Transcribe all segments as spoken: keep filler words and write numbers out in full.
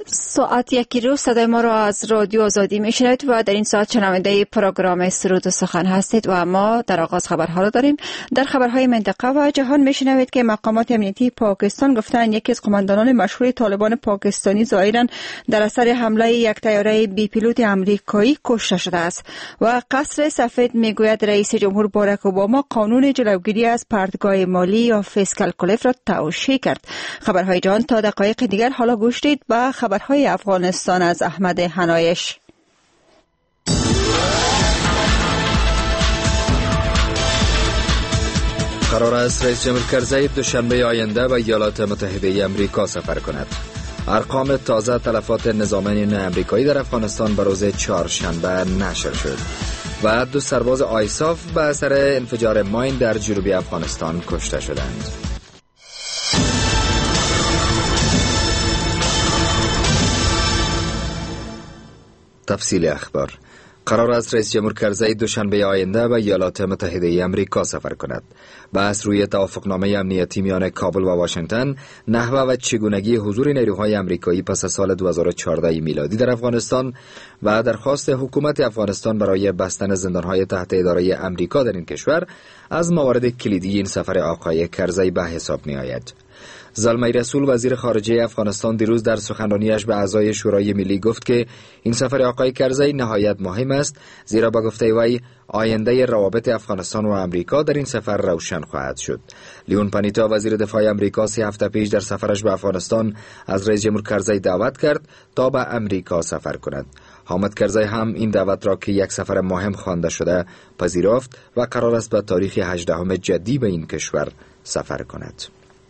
ساعت یکی روز صدای ما را از رادیو آزادی میشنوید و در این ساعت شنونده پروگرام سرود و سخن هستید و ما در آغاز خبرها را داریم. در خبرهای منطقه و جهان میشنوید که مقامات امنیتی پاکستان گفتند یکی از قماندانان مشهور طالبان پاکستانی ظاهراً در اثر حمله یک طیاره بی پیلوت آمریکایی کشته شده است و قصر سفید میگوید رئیس جمهور باراک اوباما قانون جلوگیری از پرتگاه مالی یا فیسکال کلیف را توشیح کرد. خبرهای جهان تا دقایق دیگر حالا گوش دید به خبرهای افغانستان از احمد حنایش. قرار است رئیس جمهور کرزی دوشنبه آینده به ایالات متحده آمریکا سفر کند. ارقام تازه تلفات نظامیان آمریکایی در افغانستان به روز چهارشنبه نشر شد و دو سرباز آیساف به اثر انفجار ماین در جنوب افغانستان کشته شدند. تفصیل اخبار. قرار است رئیس جمهور کرزی دوشنبه آینده به ایالات متحده آمریکا سفر کند. بحث روی توافقنامه امنیتی میان کابل و واشنگتن، نحوه و چگونگی حضور نیروهای آمریکایی پس از سال دو هزار و چهارده میلادی در افغانستان و درخواست حکومت افغانستان برای بستن زندانهای تحت اداره آمریکا در این کشور از موارد کلیدی این سفر آقای کرزی به حساب می آید. زلمه رسول وزیر خارجه افغانستان دیروز در سخنرانیش به اعضای شورای ملی گفت که این سفر آقای کرزی نهایت مهم است، زیرا با گفته وی آینده روابط افغانستان و آمریکا در این سفر روشن خواهد شد. لیون پانیتا وزیر دفاع آمریکا سه هفته پیش در سفرش به افغانستان از رئیس جمهور کرزی دعوت کرد تا به آمریکا سفر کند. حامد کرزی هم این دعوت را که یک سفر مهم خوانده شده پذیرفت و قرار است به تاریخ هجدهم جدی به این کشور سفر کند.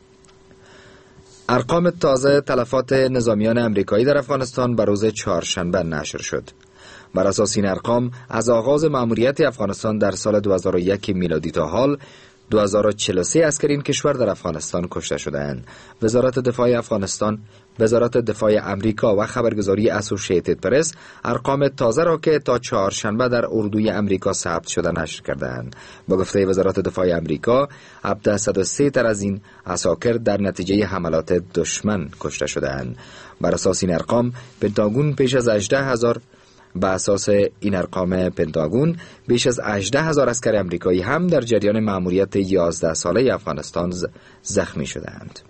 ارقام تازه تلفات نظامیان آمریکایی در افغانستان به روز چهارشنبه نشر شد. بر اساس این ارقام از آغاز مأموریت افغانستان در سال دو هزار و یک میلادی تا حال دو هزار و چهل و سه اسکر این کشور در افغانستان کشته شده‌اند. وزارت دفاع افغانستان، وزارت دفاع آمریکا و خبرگزاری اسوسییتد پرس ارقام تازه را که تا چهارشنبه در اردوی آمریکا ثبت شده نشر کردند. با گفته وزارت دفاع آمریکا، صد و سه تر از این عساکر در نتیجه حملات دشمن کشته شده‌اند. بر اساس این ارقام، پنتاگون پیش از هجده هزار به اساس این ارقام پنتاگون بیش از هجده هزار عسکر آمریکایی هم در جریان مأموریت یازده ساله افغانستان زخمی شدند.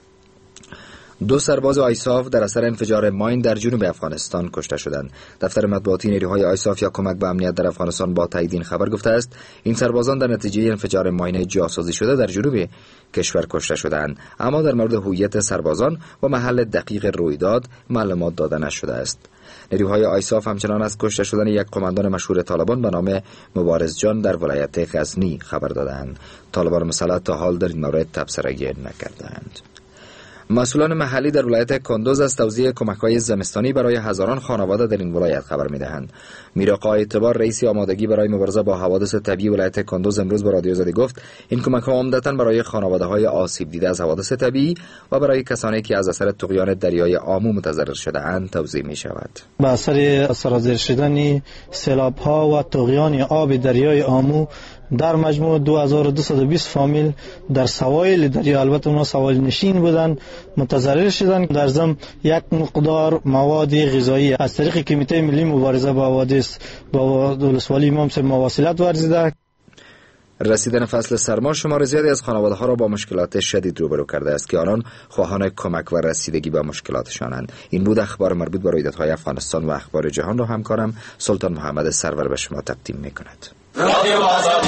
دو سرباز آیساف در اثر انفجار ماین در جنوب افغانستان کشته شدند. دفتر مطبوعاتی نیروهای آیساف یا کمک به امنیت در افغانستان با تایید این خبر گفته است این سربازان در نتیجه انفجار ماین جاسازی شده در جنوب کشور کشته شدند، اما در مورد هویت سربازان و محل دقیق رویداد معلومات داده نشده است. نیروهای آیساف همچنان از کشته شدن یک قماندان مشهور طالبان به نام مبارز جان در ولایت غزنی خبر دادند. طالبان مسلح تا حال در این مورد تبصره‌ای نکردند. مسئولان محلی در ولایت کندوز از توزیع کمک‌های زمستانی برای هزاران خانواده در این ولایت خبر می‌دهند. میرآقا اعتبار رئیس آمادگی برای مبارزه با حوادث طبیعی ولایت کندوز امروز به رادیو آزادی گفت این کمک‌ها عمدتاً برای خانواده‌های آسیب دیده از حوادث طبیعی و برای کسانی که از اثر طغیان دریای آمو متضرر شده‌اند توزیع می‌شود. با اثر سرازیر شدن سیلاب‌ها و طغیان آب دریای آمو در مجموع دو هزار و دویست و بیست فامیل در سواحل دریا، البته اونا سواحل نشین بودن، متضرر شدن. در ضمن یک مقدار مواد غذایی از طریق کمیته ملی مبارزه با حوادث با ولسوالی امام صاحب مواصلت ورزیده. رسیدن فصل سرما شمار زیادی از خانواده‌ها را با مشکلات شدید روبرو کرده است که آنان خواهان کمک و رسیدگی به مشکلاتشانند. این بود اخبار مربوط به رویدادهای افغانستان و اخبار جهان را همکارم سلطان محمد سرور به شما تقدیم می‌کند. رادیو آزادی.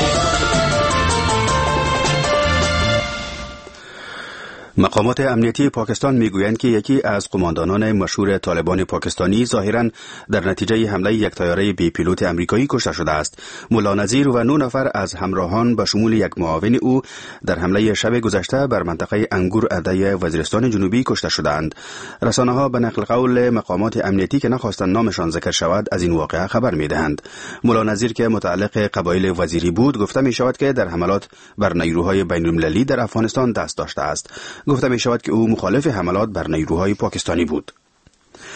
مقامات امنیتی پاکستان میگویند که یکی از قماندانان مشهور طالبان پاکستانی ظاهراً در نتیجه حمله یک طیاره بی پیلوت آمریکایی کشته شده است. مولا نظیر و نه نفر از همراهان به شمول یک معاون او در حمله شب گذشته بر منطقه انگور اده وزیرستان جنوبی کشته شدند. رسانه‌ها به نقل قول مقامات امنیتی که نخواستند نامشان ذکر شود از این واقعه خبر میدهند. مولا نظیر که متعلق قبایل وزیری بود گفته می شود که در حملات بر نیروهای بین المللی در افغانستان دست داشته است. گفته می شود که او مخالف حملات بر نیروهای پاکستانی بود.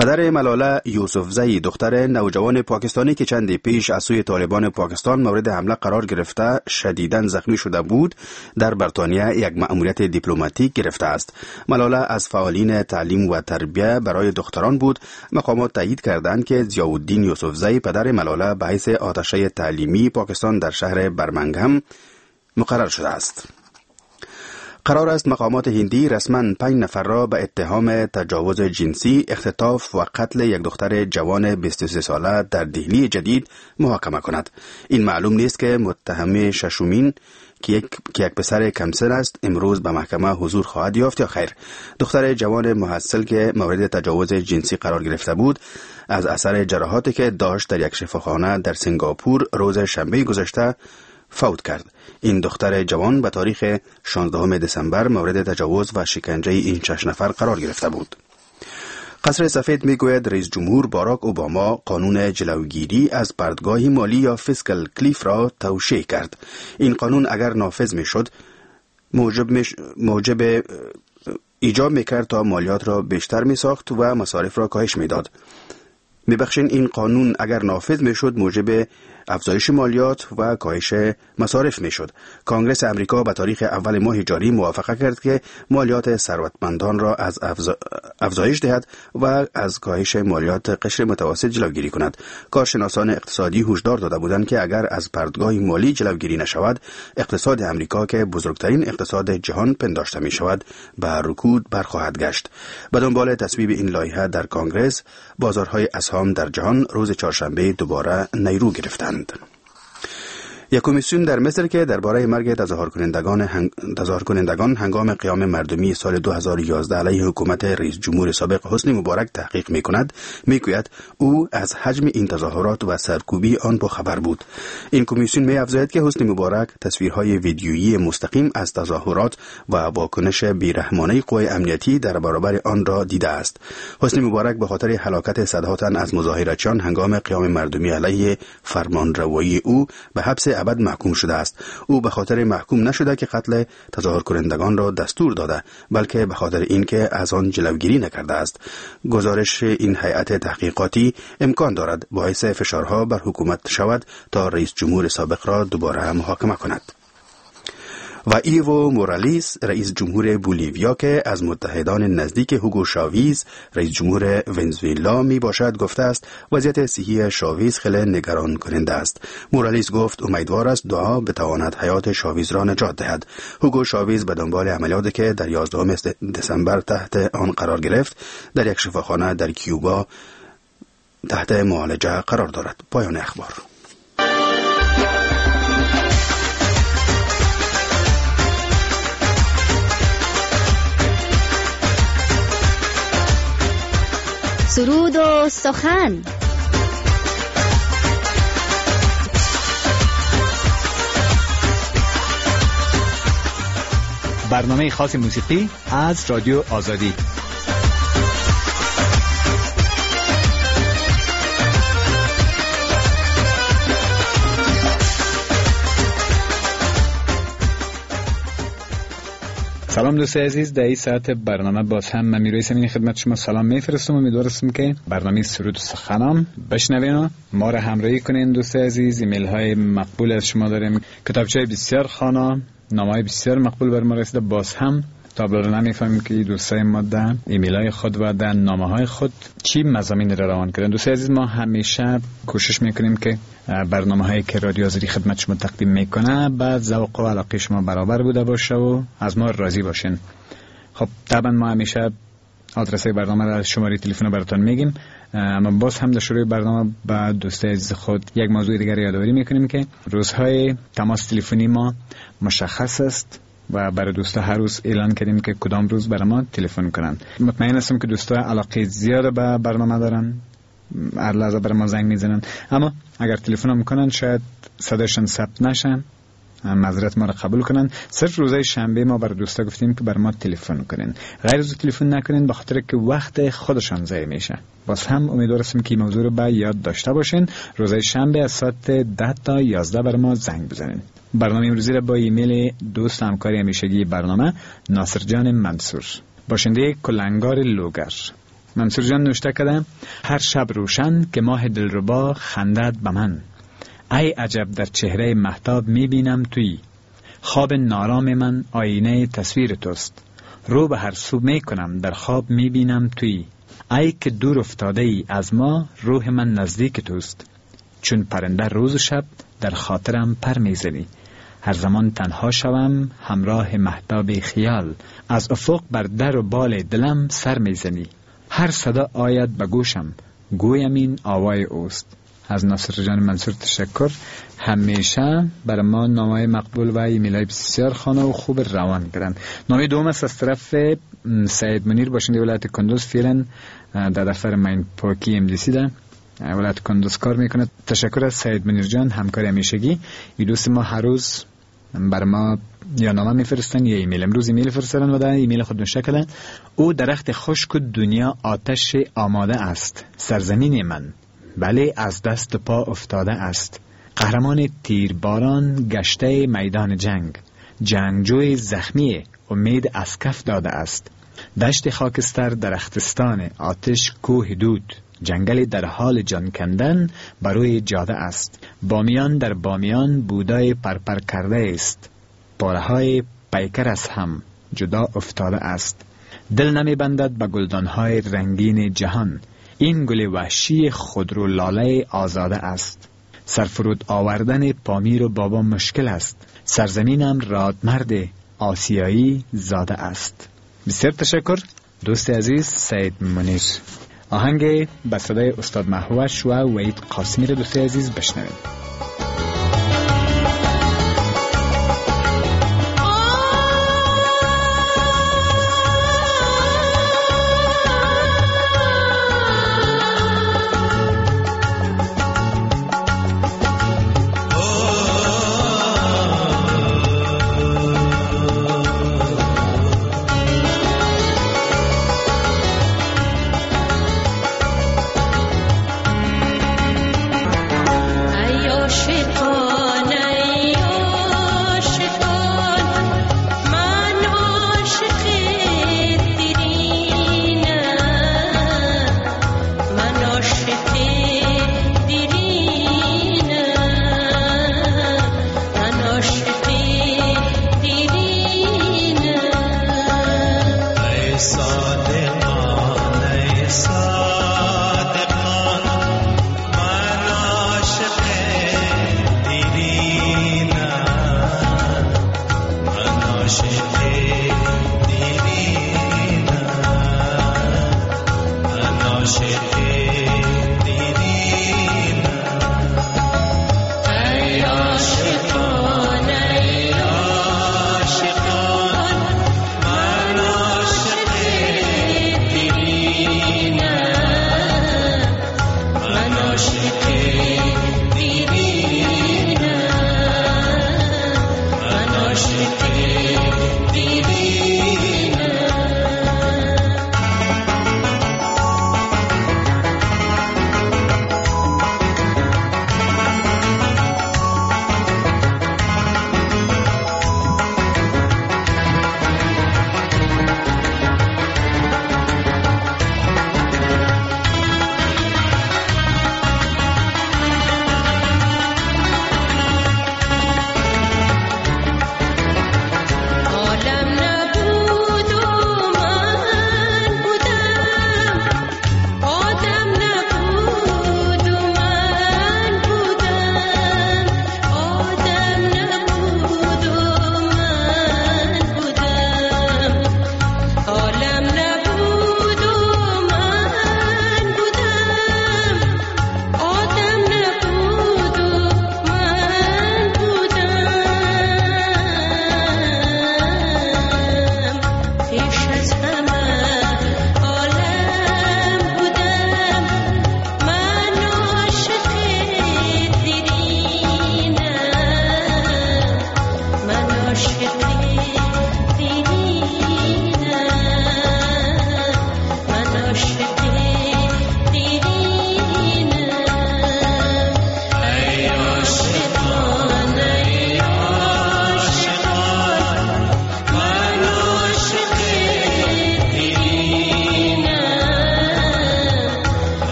پدر ملاله یوسفزئی، دختر نوجوان پاکستانی که چندی پیش از سوی طالبان پاکستان مورد حمله قرار گرفته شدیداً زخمی شده بود، در بریتانیا یک مأموریت دیپلماتیک گرفته است. ملاله از فعالین تعلیم و تربیت برای دختران بود. مقامات تایید کردند که ضیاءالدین یوسفزئی پدر ملاله به حیث آتشه تعلیمی پاکستان در شهر برمنگهم مقرر شده است. قرار است مقامات هندی رسما پنج نفر را به اتهام تجاوز جنسی، اختطاف و قتل یک دختر جوان بیست و سه ساله در دهلی جدید محاکمه کند. این معلوم نیست که متهم ششمین که یک, که یک پسر کمسن است امروز به محکمه حضور خواهد یافت یا خیر. دختر جوان محصل که مورد تجاوز جنسی قرار گرفته بود از اثر جراحاتی که داشت در یک شفاخانه در سنگاپور روز شنبه گذشته فوت کرد. این دختر جوان به تاریخ شانزدهم دسامبر مورد تجاوز و شکنجه این شش نفر قرار گرفته بود. قصر سفید میگوید رئیس جمهور باراک اوباما قانون جلوگیری از پردگاه مالی یا فیسکال کلیف را توشیح کرد. این قانون اگر نافذ میشد موجب میش موجب ایجاب میکرد تا مالیات را بیشتر میساخت و مصارف را کاهش میداد. میبخشین این قانون اگر نافذ میشد موجب افزایش مالیات و کاهش مصارف میشد. کانگرس امریکا به تاریخ اول ماه جاری موافقه کرد که مالیات ثروتمندان را از افزایش دهد و از کاهش مالیات قشر متوسط جلوگیری کند. کارشناسان اقتصادی هشدار داده بودند که اگر از پردگاه مالی جلوگیری نشود، اقتصاد امریکا که بزرگترین اقتصاد جهان پنداشته می شود به رکود برخواهد گشت. به دنبال تصویب این لایحه در کانگرس، بازارهای اسهام در جهان روز چهارشنبه دوباره نیرو گرفتند. یک کمیسیون در مصر که درباره مرگ تظاهرکنندگان هنگ... تظاهرکنندگان هنگام قیام مردمی سال دو هزار و یازده علیه حکومت رئیس جمهور سابق حسنی مبارک تحقیق می‌کند، می‌گوید او از حجم این تظاهرات و سرکوبی آن با خبر بود. این کمیسیون می‌افزاید که حسنی مبارک تصویرهای ویدیویی مستقیم از تظاهرات و واکنش بیرحمانه قوای امنیتی در برابر آن را دیده است. حسنی مبارک به خاطر هلاکت صدها تن از مظاهرچیان هنگام قیام مردمی علیه فرمانروایی او به حبس ابد محکوم شده است. او به خاطر محکوم نشده که قتل تظاهرکنندگان را دستور داده، بلکه به خاطر اینکه از آن جلوگیری نکرده است. گزارش این هیئت تحقیقاتی امکان دارد باعث فشارها بر حکومت شود تا رئیس جمهور سابق را دوباره محاکمه کند. و ایو مورالیس، رئیس جمهور بولیویا که از متحدان نزدیک هوگو شاویز رئیس جمهور ونزوئلا می باشد، گفته است وضعیت صحی شاویز خیلی نگران کننده است. مورالیس گفت امیدوار است دعا بتواند حیات شاویز را نجات دهد. هوگو شاویز به دنبال عملیاتی که در یازدهم دسامبر تحت آن قرار گرفت در یک شفاخانه در کیوبا تحت معالجه قرار دارد. پایان اخبار. سرود و سخن. برنامه خاص موسیقی از رادیو آزادی. سلام دوستان عزیز، در این ساعت برنامه باز هم من میروی سمین خدمت شما سلام میفرستم. امیدوارم که برنامه سرود و سخنم بشنوین، ما را همراهی کنین. دوستان عزیز، ایمیل های مقبول از شما داریم، کتابچه بسیار خوانا، نامه‌های بسیار مقبول بر ما رسیده. باز هم تابلو رو نمیفهمیم که دوستای ما در ایمیل های خود و در نامه های خود چی مضامین را روان کردن. دوستان عزیز، ما همیشه کوشش میکنیم که برنامه هایی که رادیو آزادی خدمت شما تقدیم میکنه با ذوق و علاقه شما برابر بوده باشه و از ما راضی باشین. خب طبعا ما همیشه آدرس برنامه را، شماره تلفن رو براتون میگیم، اما باز هم در شروع برنامه با دوستای عزیز خود یک موضوع دیگر یادآوری میکنیم که روزهای تماس تلفنی ما مشخص است و برای دوستا هر روز اعلان کردیم که کدام روز برای ما تلفن کنن. مطمئن هستم که دوستا علاقه زیاد به برنامه دارن، هر لحظه برای ما زنگ میزنن، اما اگر تلفن هم کنن شاید صداشون ثبت نشن، معذرت ما را قبول کنن. صرف روزهای شنبه ما برای دوستا گفتیم که برای ما تلفن کنین، غیر از تلفن نکنین به خاطر که وقت خودشان ضایع میشه. باز هم امیدوارم که این موضوع رو به یاد داشته باشین. روزهای شنبه از ساعت ده تا یازده برای ما زنگ بزنین. برنامه امروزی را با ایمیل دوست همکاری همیشگی برنامه ناصر جان منصور، باشنده کلنگار لوگر، منصور جان نوشته کده هر شب روشن که ماه دلربا خندد به من، ای عجب در چهره مهتاب میبینم توی، خواب نارام من آینه تصویر توست، رو به هر سو میکنم در خواب میبینم توی، ای که دور افتاده ای از ما روح من نزدیک توست، چون پرنده روز و شب در خاطرم پر میزنی، هر زمان تنها شوم همراه مهتاب خیال، از افق بر در و بال دلم سر میزنی، هر صدا آید به گوشم گویم این آوای اوست. از ناصر جان منصور تشکر، همیشه بر ما نامه مقبول و ایمیلای بسیار خانه و خوب روان کردن. نامه دوم است از طرف سید منیر باشنده ولایت کندوز، فعلا در دفتر ماین پاکی ام دی سی ده ولایت کندوز کار میکنه. تشکر از سید منیر جان، همکاری همیشگی. این دوست ما هر روز بر ما یا نامه میفرستن یا ایمیل. امروز ایمیل فرستادن و در ایمیل خود نوشته کردن او درخت خشک دنیا آتش آماده است، سرزمین من بله از دست پا افتاده است، قهرمان تیرباران گشته میدان جنگ، جنگجوی زخمی امید از کف داده است، دشت خاکستر درختستان، آتش کوه دود، جنگل در حال جان کندن بروی جاده است، بامیان در بامیان بودای پرپر کرده است، پارهای پیکر از هم جدا افتاده است، دل نمی بندد به گلدانهای رنگین جهان، این گل وحشی خودرو لاله آزاده است، سرفرود آوردن پامیر و بابا مشکل است، سرزمینم رادمرد آسیایی زاده است. بسیار تشکر دوست عزیز سید منیر. آهنگ به صدای استاد مهوش و وحید قاسمی را دوست عزیز بشنوید.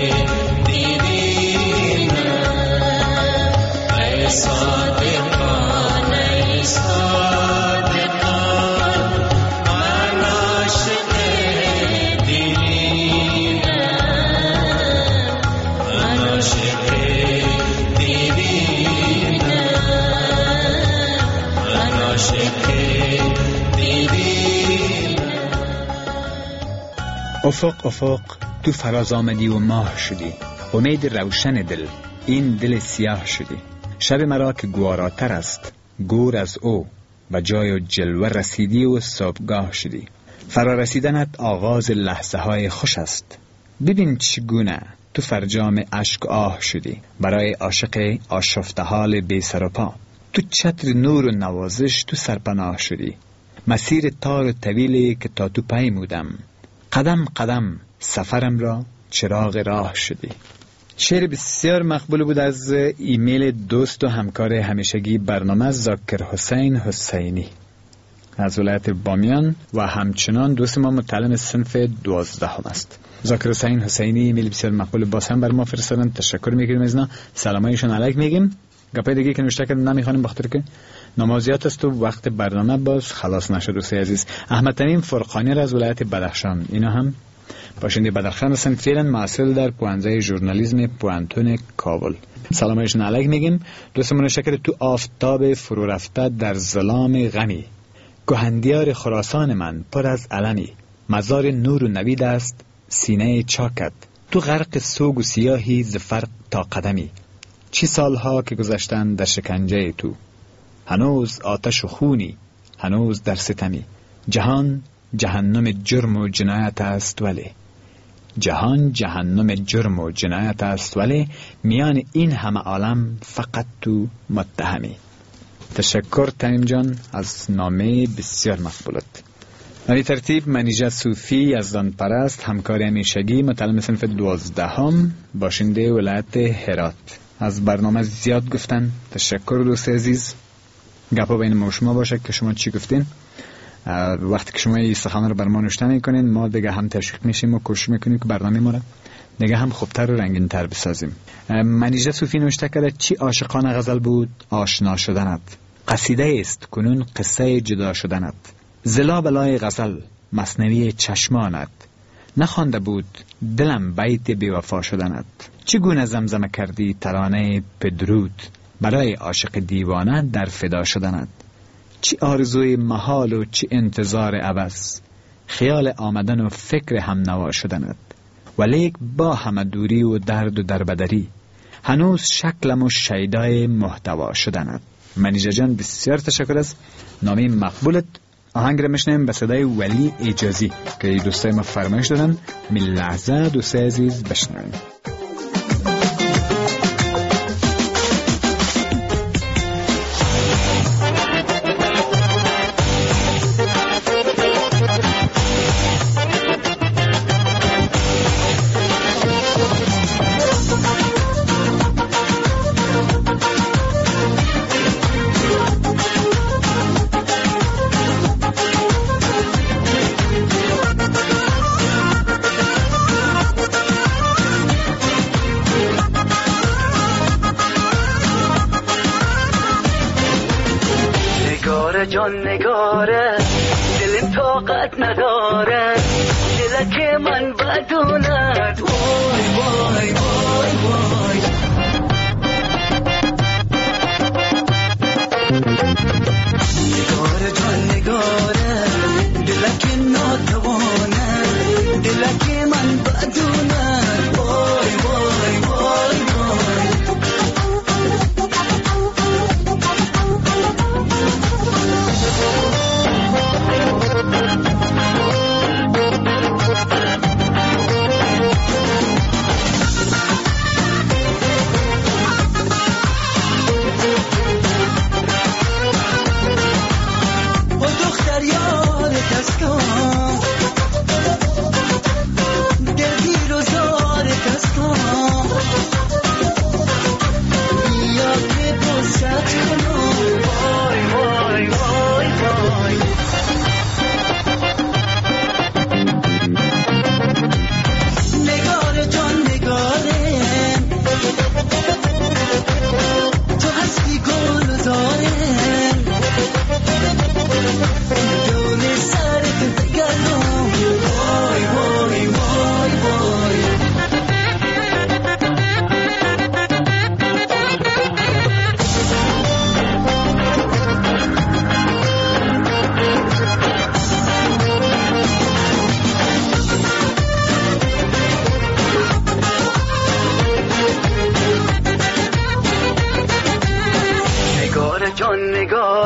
افق افق تو فراز آمدی و ماه شدی، امید روشن دل این دل سیاه شدی. شب مرا که گواراتر است گور از او، و جای و جلوه رسیدی و صبحگاه شدی. فرا رسیدنت آغاز لحظه های خوش است، ببین چگونه تو فرجام اشک آه شدی. برای عاشق آشفته حال بی سر و پا، تو چتر نور و نوازش تو سرپناه شدی. مسیر تار و طویلی که تا تو پیمودم، قدم قدم سفرم را چراغ راه شدی. شعر بسیار مقبول بود از ایمیل دوست و همکار همیشگی برنامه ذاکر حسین حسینی از ولایت بامیان و همچنان دوست ما متعلم صنف دوازدهم است. ذاکر حسین حسینی ایمیل بسیار مقبول باز هم بر ما فرستادن، تشکر میگیریم از اینا، سلامایشون علیک میگیم. گپای دیگه که نوشته کردن نمیخوانیم بخاطر که نمازیات است و وقت برنامه باز خلاص نشد. دوستی عزیز احمد تمیم فرقانی از ولایت بدخشان، اینا هم باشنده بدخشان هستن، فعلا محصل در پوانزه ژورنالیسم پوانتون کابل. سلامایشون علیک میگیم. دوستمون نوشته کرده تو آفتاب فرو رفته در ظلام غمی، گهندیار خراسان من پر از علمی، مزار نور و نوید است سینه چاکت، تو غرق سوگ و سیاهی ز فرق تا قدمی. چی سالها که گذشتن در شکنجه تو، هنوز آتش و خونی هنوز در ستمی. جهان جهنم جرم و جنایت است ولی، جهان جهنم جرم و جنایت است ولی، میان این همه عالم فقط تو متهمی. تشکر تمیم جان از نامه بسیار مقبولت. در ترتیب منیژه صوفی از دان پرست، همکار همیشگی متعلم صنف دوازدهم، باشنده ولایت هرات، از برنامه زیاد گفتن. تشکر دوست عزیز. گپا بین ما و شما باشه که شما چی گفتین. وقتی که شما این سخن رو بر ما نوشته میکنین، ما دیگه هم تشویق میشیم و کوشش میکنیم که برنامه ما رو دیگه هم خوبتر و رنگین تر بسازیم. منیژه صوفی نوشته کرده چی عاشقانه غزل بود آشنا شدنت، قصیده است کنون قصه جدا شدنت. زلا بلای غزل مثنوی چشمانت، نخوانده بود دلم بیت بی وفا شدنت. چگونه زمزمه کردی ترانه پدرود، برای عاشق دیوانه در فدا شدنت. چی آرزوی محال و چی انتظار عوض، خیال آمدن و فکر هم نوا شدنت. ولیک با همه دوری و درد و دربدری، هنوز شکلم و شیدای محتوا شدنت. منیژه جان بسیار تشکر از نامه مقبولت. آهنگ را میشنیم به صدای ولی اجازی که دوستای ما فرمایش دادن. می لحظه دوستای عزیز بشنویم. جان نگاره دلم طاقت نداره، دلک من بدوند وای وای وای وای. نگاره جان نگاره دلک ناتوانه، دلک من بدوند وای وای وای وای.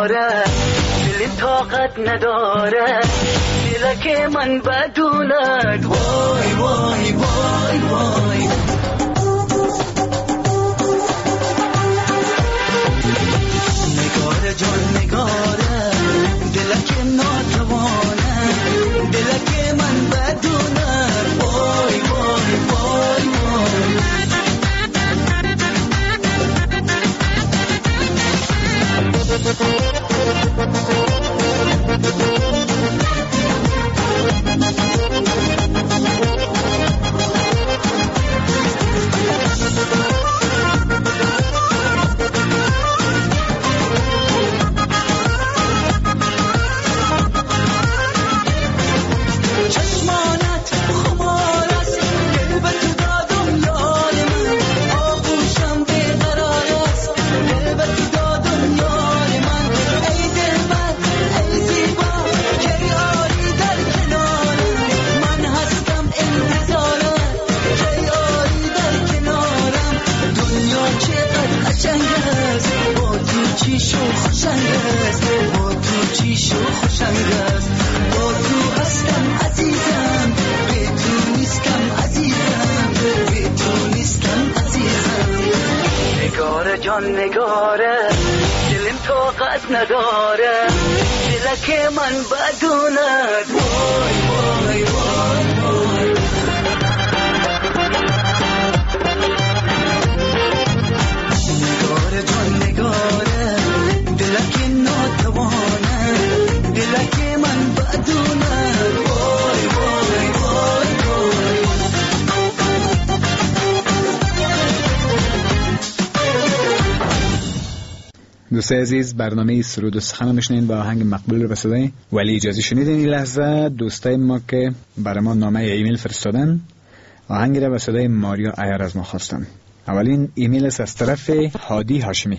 نگاره دل طاقت نداره دلک من بدوند وای وای وای وای نگاره جان نگاره دلک ناتوانه دلک من بدونه وای وای وای وای نگاره دلم طاقت نداره دلک من بدوند وای وای وای وای نگاره جان نگاره دلک ناتوانه دلک من بدوند وای وای وای وای دوستای عزیز، برنامه سرود و سخن میشنین با آهنگ مقبول رو به صدای ولی اجازی شنیدین. این لحظه دوستای ما که برای ما نامه ایمیل فرستادن آهنگ رو به صدای ماریا عیار از ما خواستن. اولین ایمیل است از طرف هادی هاشمی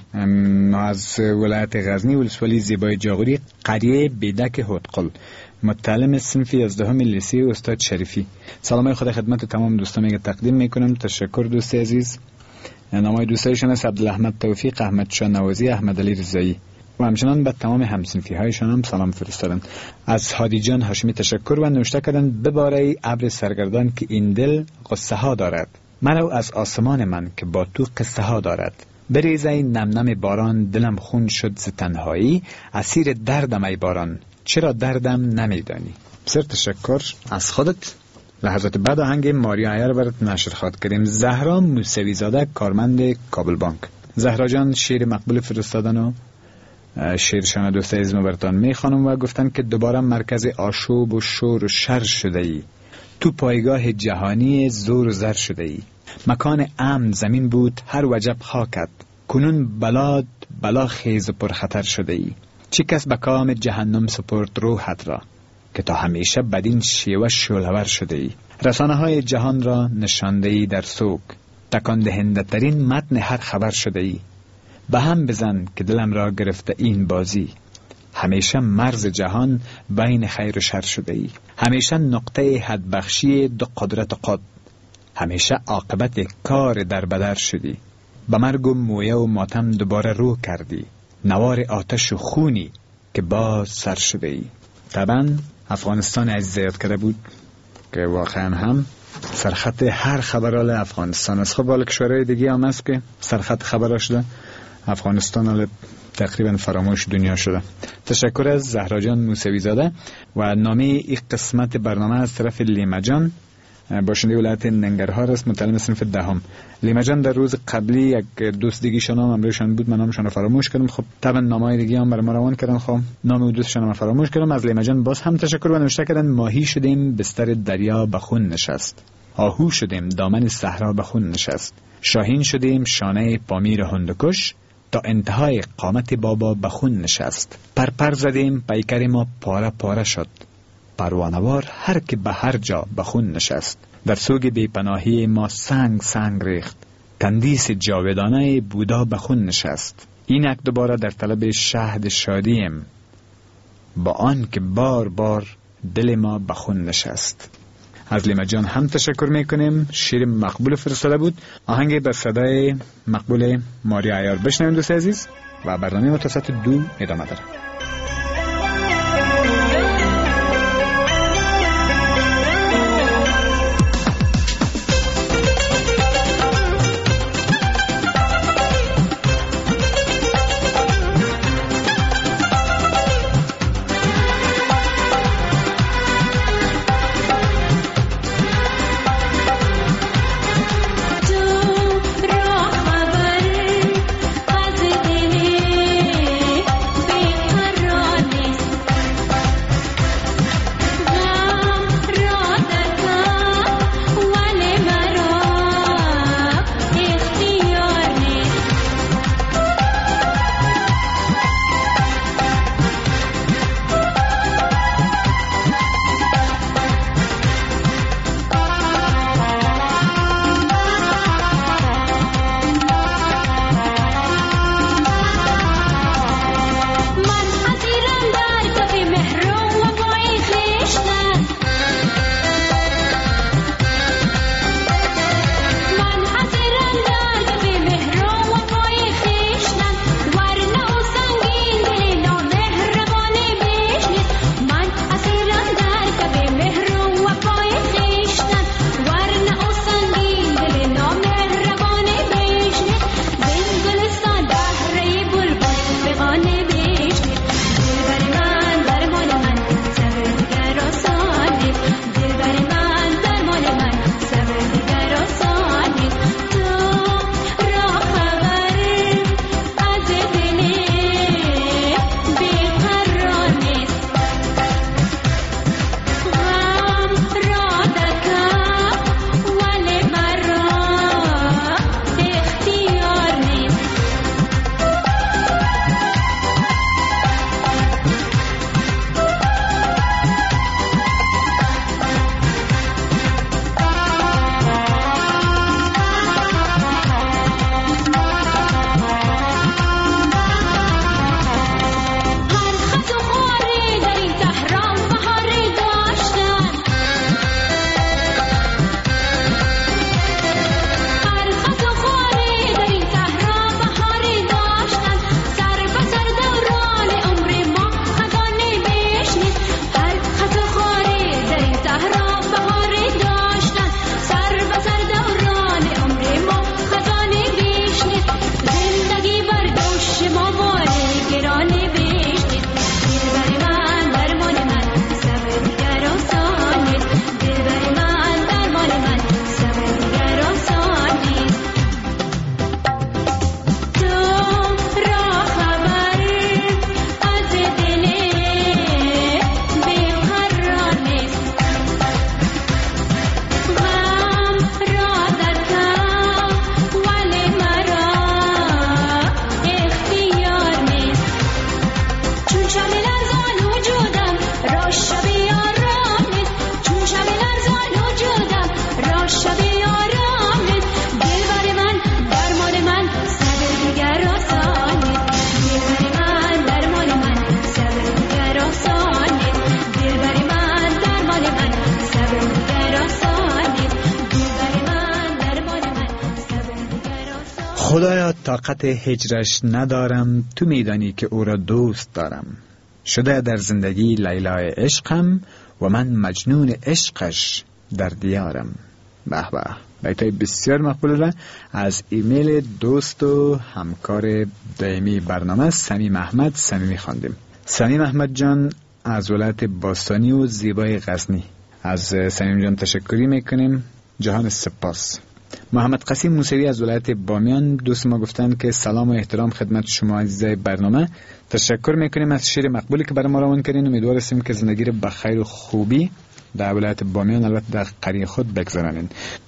از ولایت غزنی ولسوالی زیبای جاغوری قریه بیدک هودقل، متعلم صنف یازدهم لیسه استاد شریفی. سلام خدا خدمت تمام دوستان میگه تقدیم میکنم. تشکر دوست عزیز. نامای دوستایشان است عبدالاحمد توفیق، احمد شاه نوازی، احمد علی رضایی و همچنان به تمام همصنفی هایشان هم سلام فرستادن. از هادی جان هاشمی تشکر و نوشته کردن بباره ابر سرگردان که این دل قصه ها دارد، مرو از آسمان من که با تو قصه ها دارد، بریزه نم نم باران دلم خون شد ز تنهایی، اسیر دردم ای باران چرا دردم نمیدانی. بسیار تشکر از خودت. لحظات بعد آهنگ ماریا عیار برات نشر خواهد کردیم. زهرا موسوی زاده، کارمند کابل بانک. زهرا جان شعر مقبول فرستادن و شعرشان دوست عزیز ما براتون میخوانم و گفتن که دوباره مرکز آشوب و شور و شر شده ای، تو پایگاه جهانی زور و زر شده ای، مکان امن زمین بود هر وجب خاکت، کنون بلاد بلا خیز و پرخطر شده ای، چی کس به کام جهنم سپرد روحت را، که تا همیشه بدین شیوه شولور شده ای، رسانه های جهان را نشانده ای در سوگ، تکان دهنده ترین متن هر خبر شده ای، به هم بزن که دلم را گرفته این بازی، همیشه مرز جهان بین خیر و شر شده ای، همیشه نقطه حد بخشی دو قدرت و قد، همیشه عاقبت کار در بدر شدی، به مرگ و مویه و ماتم دوباره رو کردی، نوار آتش و خونی که باز سر شده ای. طبعا افغانستان عزیز یاد کرده بود که واقعا هم سرخط هر خبرال افغانستان است. خب حالا کشورهای دیگه هم هست که سرخط خبرها شده، افغانستان حالا تقریبا فراموش دنیا شده. تشکر از زهرا جان موسوی زاده. و نامه این قسمت برنامه از طرف لیما جان، باشنده ولایت ننگرهار است، متعلم صنف دهم. لیما جان در روز قبلی یک دوست دیگه نام امروشان بود، من نامشون رو فراموش کردم. خب طبعا نامای دیگه هم برای ما روان کردن، خب نام دوستشون رو فراموش کردم. از لیما جان باز هم تشکر و نوشته کردن ماهی شدیم بستر دریا به خون نشست، آهو شدیم دامن صحرا به خون نشست، شاهین شدیم شانه پامیر هندوکش، تا انتهای قامت بابا به خون نشست، پر پر زدیم پیکر ما پاره پاره شد، پروانوار هر که به هر جا به خون نشست، در سوگ بیپناهی ما سنگ سنگ ریخت، تندیس جاودانه بودا به خون نشست، اینک دوباره در طلب شهد شادیم، با آن که بار بار دل ما به خون نشست. از لیما جان هم تشکر میکنیم. شیر مقبول فرستاده بود. آهنگ به صدای مقبول ماریا عیار بشنویم دوست عزیز. و برنامه متوسط دو ادامه داره. خدایا طاقت هجرش ندارم، تو میدانی که او را دوست دارم. شده در زندگی لیلای عشقم و من مجنون عشقش در دیارم. به به، بیتای بسیار مقبول از ایمیل دوست و همکار دائمی برنامه صمیم احمد صمیمی خواندیم. صمیم احمد جان از ولایت باستانی و زیبای غزنی، از صمیم جان تشکری میکنیم، جهان سپاس. محمد قاسم موسوی از ولایت بامیان دوست ما گفتن که سلام و احترام خدمت شما عزیزای برنامه، تشکر میکنیم از شعر مقبولی که برای ما روان کردین. امیدوار هستیم که زندگی رو بخیر و خوبی در ولایت بامیان البته در قریه خود بگذارنین.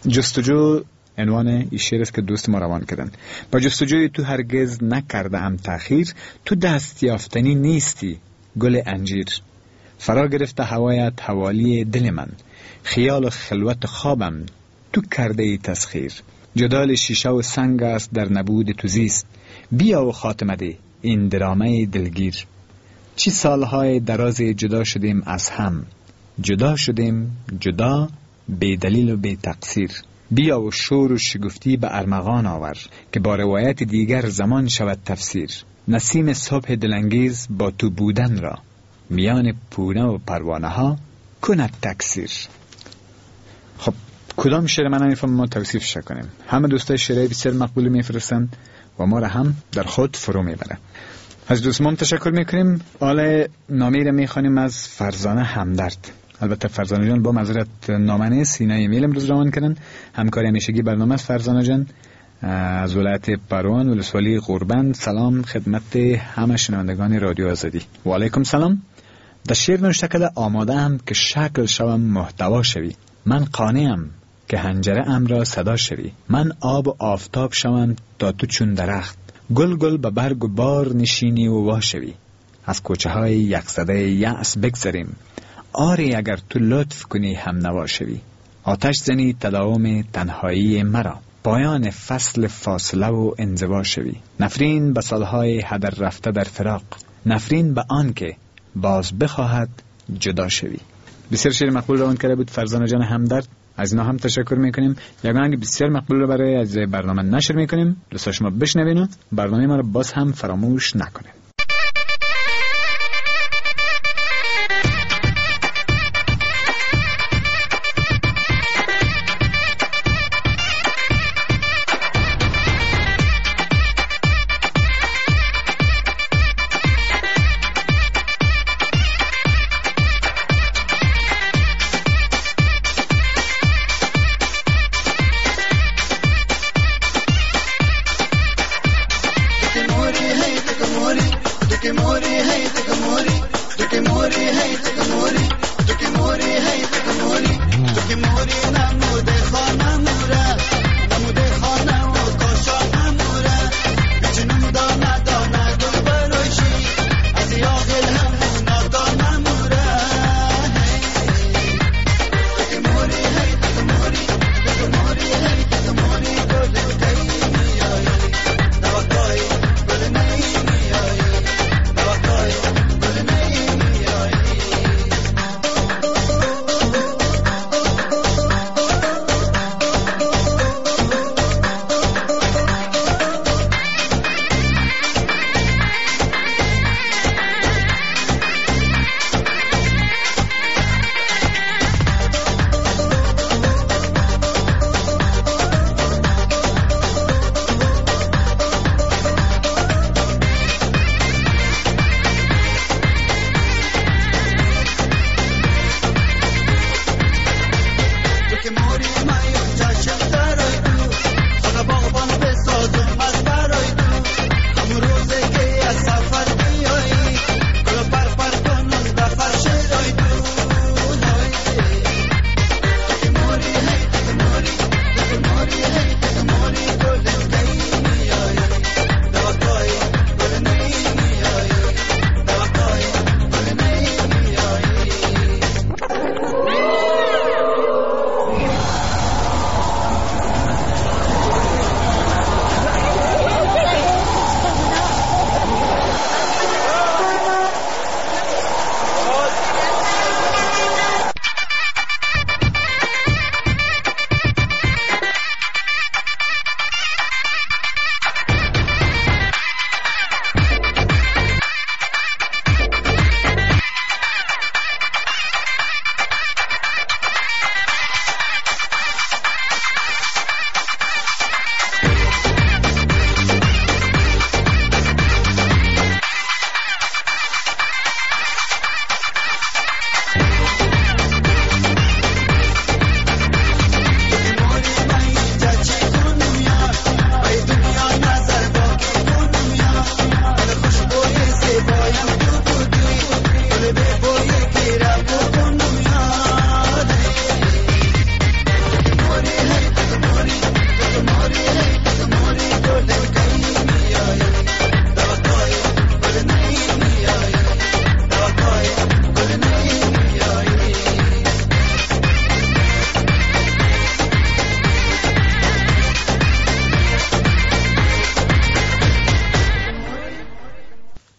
جستجو عنوان این شعر است که دوست ما روان کردن. با جستجوی تو هرگز نکرده ام تأخیر، تو دست یافتنی نیستی گل انجیر. فرا گرفته هوایت حوالی دل من، خیال و خلوت خوابم تو کرده ای تسخیر. جدال شیشه و سنگ است در نبود تو زیست، بیا و خاتمه ده این درامه دلگیر. چی سالهای دراز جدا شدیم از هم، جدا شدیم جدا بی دلیل و بی تقصیر. بیا و شور و شگفتی به ارمغان آور که با روایت دیگر زمان شود تفسیر. نسیم صبح دلانگیز با تو بودن را میان پونه و پروانه ها کند تکثیر. خب کدام شعر من نمیفهم ما توصیفش کنیم؟ همه دوستای شعرهای بسیار مقبول میفرستن و ما را هم در خود فرو میبره. از دوستمون تشکر میکنیم. حالا نامه را میخوانیم از فرزانه همدرد. البته فرزانه جان با معذرت نامه نیست، اینا ایمیل امروز روان کردن. همکاری همیشگی برنامه است فرزانه جان از ولایت پروان ولسوالی قربند. سلام خدمت همه شنوندگان رادیو آزادی. و علیکم سلام. در شعر نوشته کرده آماده ام که شکل شوم محتوا شوی. من قانعم که حنجره ام را صدا شوی. من آب و آفتاب شوم تا تو چون درخت. گل گل به برگ و بار نشینی و وا شوی. از کوچه های یکزده یأس بگذریم. آری اگر تو لطف کنی هم نوا شوی. آتش زنی تداوم تنهایی مرا. پایان فصل فاصله و انزوا شوی. نفرین به سالهای هدر رفته در فراق. نفرین به آن که باز بخواهد جدا شوی. بسیار شعر مقبول روان کرده بود فرزانه جان همدرد. از اینا هم تشکر میکنیم. یک آهنگ بسیار مقبول رو برای از برنامه نشر میکنیم. دوستا شما بشنوین و برنامه ما رو باز هم فراموش نکنید. Amore,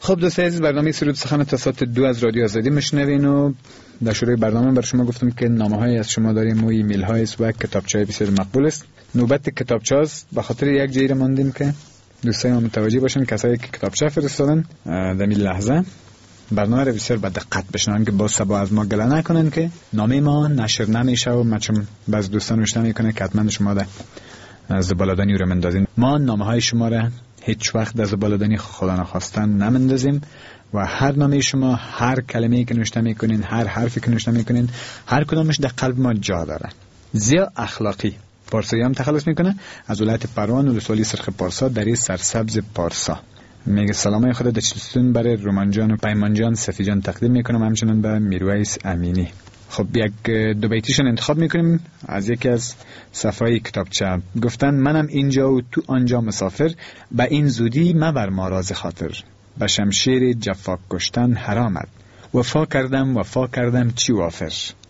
خب دوستان عزیز، برنامه سرود سخن تا ساعت دو از رادیو آزادی میشنوین و در شروع برنامه بر شما گفتم که نامه‌های از شما داریم و ایمیل های است و کتابچه‌های بسیار مقبول است. نوبت کتابچه است. به خاطر یک جیر ماندیم که دوستان ما متوجه باشن کسایی که کتابچه فرستادن در این لحظه برنامه را بسیار با دقت بشنون که با سبا از ما گله نکنن که نامه ما نشر نمیشه و مچم بعض دوستان نوشته میکنه که حتما شما ده زباله‌دانی رو مندازین. ما نامه های شما را هیچ وقت در زباله‌دانی خدا نخواستن نمندازیم و هر نامه شما، هر کلمه‌ای که نوشته میکنین، هر حرفی که نوشته میکنین، هر کدامش در قلب ما جا داره. زیا اخلاقی پارسایی هم تخلص میکنه از ولایت پروان ولسوالی سرخ پارسا در این سرسبز پارسا. میگه سلامای خدا در چلستون برای رومان جان و پیمان جان صفی جان تقدیم میکنم، همچنان به میرویس امینی. خب یک دو بیتیشون انتخاب میکنیم از یکی از صفحای کتابچه. گفتن منم اینجا و تو آنجا مسافر، به این زودی مبر ما راز خاطر، به شمشیر جفا کشتن حرامد، وفا کردم وفا کردم چی وافر.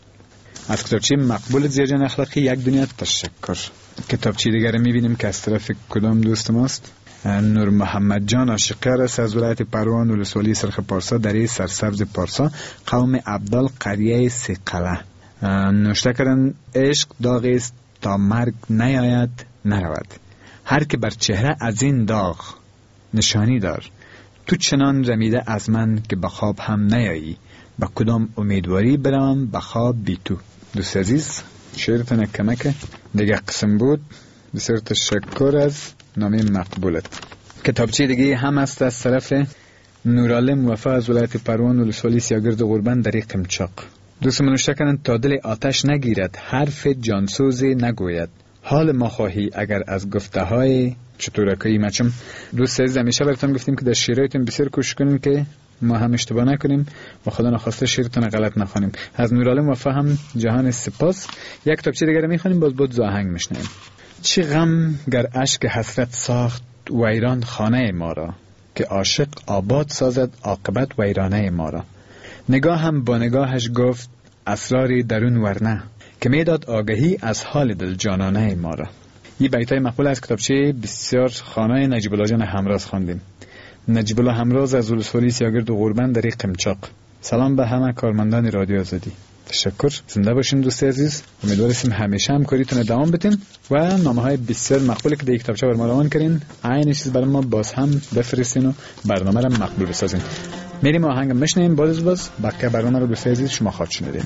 از کتابچه مقبول زیرجان اخلاقی یک دنیا تشکر. کتابچه دیگر میبینیم که از طرف کدام دوست ماست؟ نور محمد جان عاشقر است از ولایت پروان ولسوالی سرخ پارسا در سرسبز پارسا قوم عبدال قریه سقله. نوشته کردن عشق داغ است تا مرگ نیاید نرود، هر که بر چهره از این داغ نشانی دار، تو چنان رمیده از من که به خواب هم نیایی، با کدام امیدواری برم به خواب بی تو. دوست عزیز شعرتون کمکه دیگه قسم بود. بسیار تشکر از نامه مقبولت. کتابچه دیگه هم است از طرف نورالم وفا از ولایت پروان ولسوالی سیاگرد قربان در قمچاق. دوست منوشته کنند تا دل آتش نگیرد، حرف جانسوزی نگوید، حال ما خواهی اگر از گفته های چطورکایی مچم. دوست عزیز همیشه براتون گفتیم که در شعراتون بسیار کوشش کنیم که ما هم اشتباه نکنیم و خدا نخواسته شعرتون غلط نخوانیم. از نورالم وفا هم جهان سپاس. یک کتابچه دیگه میخوانیم، باز بود زاهنگ میشنیم. چه غم گر اشک حسرت ساخت ویران خانه ما را، که عاشق آباد سازد عاقبت ویرانه ما را. نگاه هم با نگاهش گفت اسراری درون ورنه، که میداد آگهی از حال دل جانانه ما را. این بیتای مقبول از کتابچه بسیار خانه نجیب الله جان همراز خواندیم. نجیب الله همراز از ولسوالی سیاگرد و قربان در قمچاق. سلام به همه کارمندان رادیو آزادی. تشکر. زنده باشین دوست عزیز. امیدواریم همیشه همکاریتون دوام بدین و نامه‌های بسیار مقبولی که در کتابچه برام روان کردین عین چیز برای ما باز هم بفرستین و برنامه را مقبول بسازین. میریم آهنگ میشنیم، باز باز بقیه برنامه رو دوست عزیز شما خواهد شنیدین.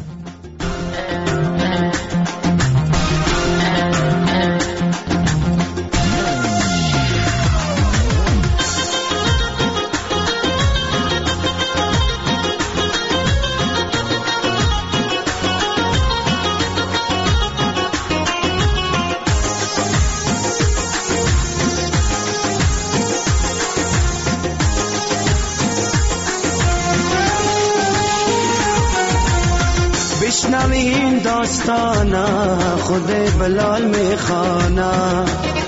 بشنوین داستانا خود بلال میخوانا،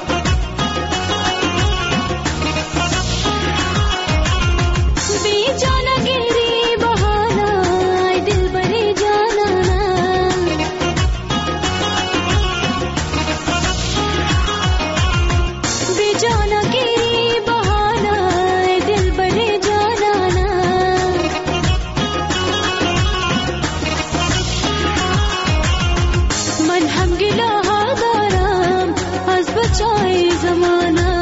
بی جانا گیری بهانا دل بری جانانا، بی جانا گیری بهانا دل بری جانانا، من هم گله ها دارم از بچای زمانه.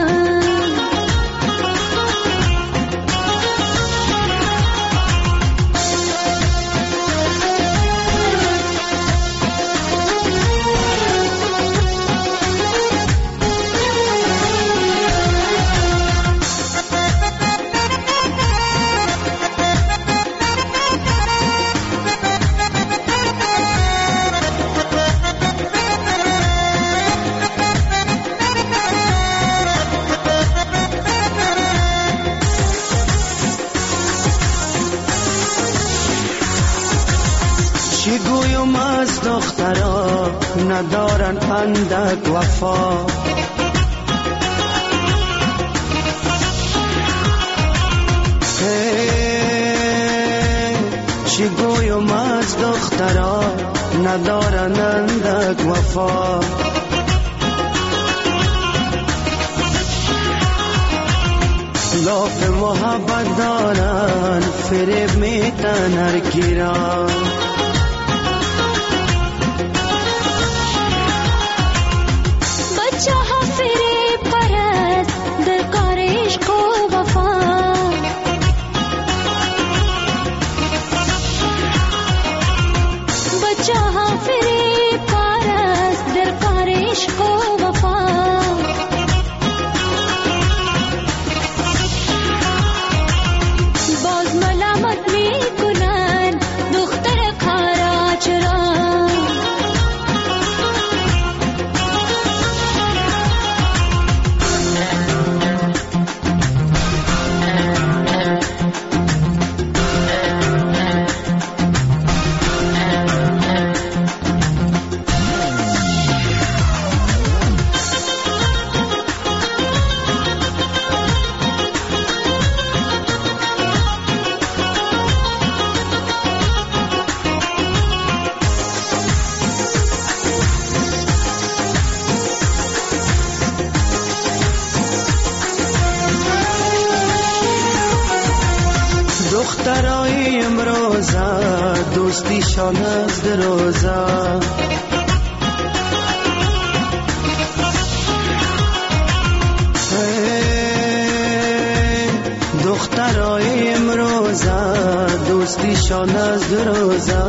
چی گویم از دخترا ندارن اندک وفا، چی گویم از دخترا ندارن اندک وفا، لاف محبت دارن فریب میتن هر کی را بچه ها فریب پرست در کار عشق و وفا بچه ها فریب پرست در کار عشق و وفا باز ملامت میکنن دختر کارا چرا دخترای امروزه دوستیشان از دروزه دخترای امروزه دوستیشان از دروزه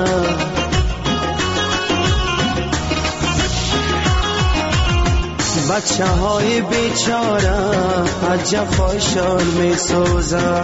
بچه های بیچاره از جفایشان می سوزه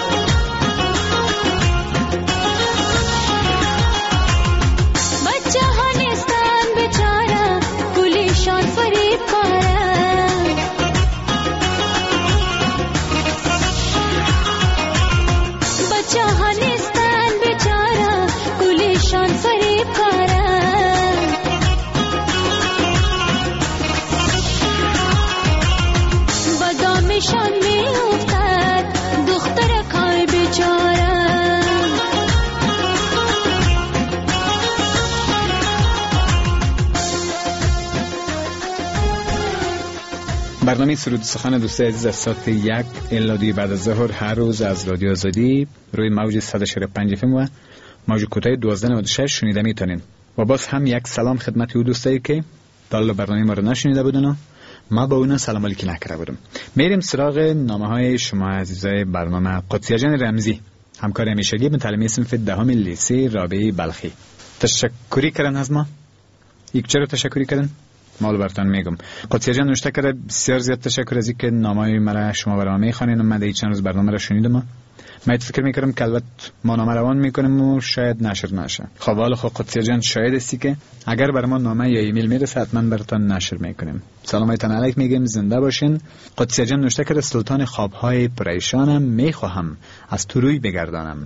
برنامه سرود سخن دوست عزیز از ساعت یک الی دو بعد از ظهر هر روز از رادیو آزادی روی موج صد و چهل و پنج اف ام و موج کوتاه دوازده نود و شش شنیده میتونین. و باز هم یک سلام خدمت او دوستایی که تا برنامه ما رو نشنیده بودن و ما با اونا سلام علیکی نکرده بودم. میریم سراغ نامه های شما عزیزای برنامه. قدسیه جان رمزی، همکار همیشگی متعلم صنف دهم لیسه رابعه بلخی، تشکری کردن از ما. یک چرا تشکری کردن؟ مال براتون میگم. قدسیه جان نوشته کرده بسیار زیاد تشکر از اینکه نامه‌های مرا شما برام میخوانید و من در چند روز برنامه را شنیدم. من فکر میکردم که البته ما نامه روان میکنیم و شاید نشر نشه. خب حالا خب قدسیه جان شاید استی که اگر بر ما نامه یا ایمیل میرسه حتما براتون نشر میکنیم. سلامتون علیک میگم، زنده باشین. قدسیه جان نوشته کرده سلطان خوابهای پریشانم، میخواهم از تو روی بگردانم.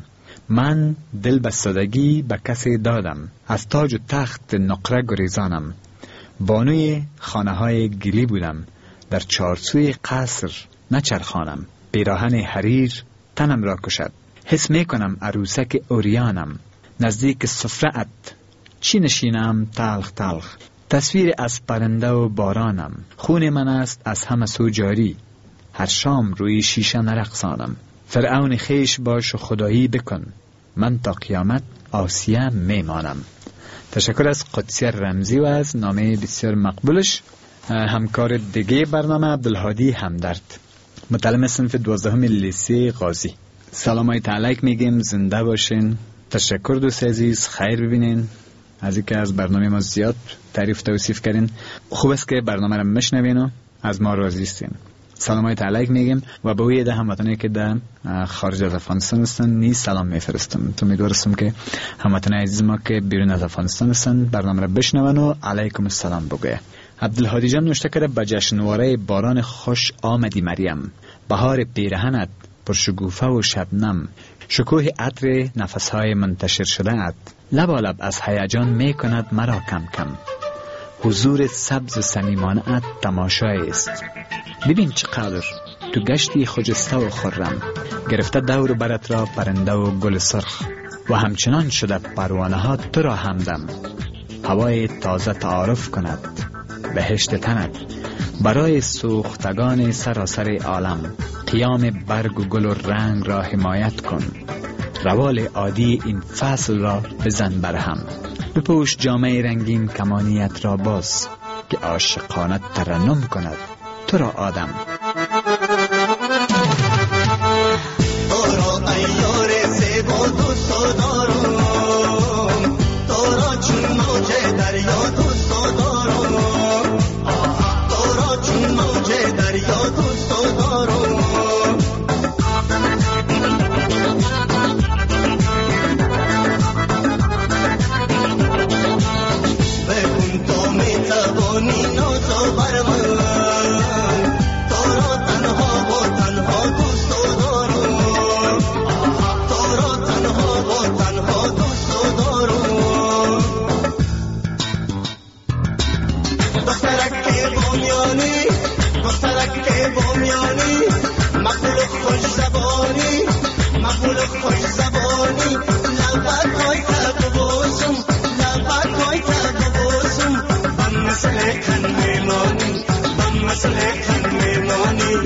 من دل به سادگی به کسی دادم، از تاج و تخت نقره گریزانم. بانوی خانه های گلی بودم، در چارسوی قصر نچرخانم. پیراهن حریر تنم را کشد، حس می کنم عروسک اوریانم. نزدیک سفره‌ات چی نشینم تلخ تلخ، تصویر از پرنده و بارانم. خون من است از همه سو جاری، هر شام روی شیشه نرقصانم. فرعون خیش باش و خدایی بکن، من تا قیامت آسیه میمانم. تشکر از قدسیه رمزی و از نامه بسیار مقبولش. همکار دیگه برنامه عبدالهادی همدرد، متعلم صنف دوازدهم لیسه غازی. سلامای تعلیق میگیم، زنده باشین. تشکر دوست عزیز، خیر ببینین. از اینکه از برنامه ما زیاد تعریف توصیف کردین. خوب است که برنامه رو میشنوین و از ما راضی هستین. سلامای تعلیق میگیم و به وی ده هموطنی که در خارج از افغانستان هستن نیز سلام میفرستم. تو امیدوارم که هموطنان عزیز ما که بیرون از افغانستان هستن برنامه رو بشنون و علیکم السلام بگه. عبدالهادی جان نوشته کرده به جشنواره باران خوش آمدی مریم، بهار پیرهنت پرشگوفه و شبنم، شکوه عطر نفسهای منتشر شده ات، لبالب از هیجان می کند مرا کم کم. حضور سبز و صمیمانه ات تماشایی است، ببین چقدر تو گشتی خجسته و خرم، گرفته دور برت را پرنده و گل سرخ، و همچنان شده پروانه ها تو را همدم. هوای تازه تعارف کند، بهشت تنت برای سوختگان سراسر عالم. قیام برگ و گل و رنگ را حمایت کن، روال عادی این فصل را بزن برهم. بپوش جامعه رنگین کمانیت را باز که عاشقانه ترنم کند تو را آدم. تو را ایار سیب و دوست دارم، تو را چون موج دریا دوست دارم، تو را چون موج دریا دوست دارم. بگون تو می توانی نازو بر من، تو را تنها و تنها دوست دارم، تو را تنها و تنها دوست دارم. دخترک بامیانی، دخترک بامیانی، مقبول خوش زبانی، مقبول خوش زبانی، لبت های تب بوسم، لبت های تب بوسم، بم مثل کن میمانی، بم مثل کن میمانی.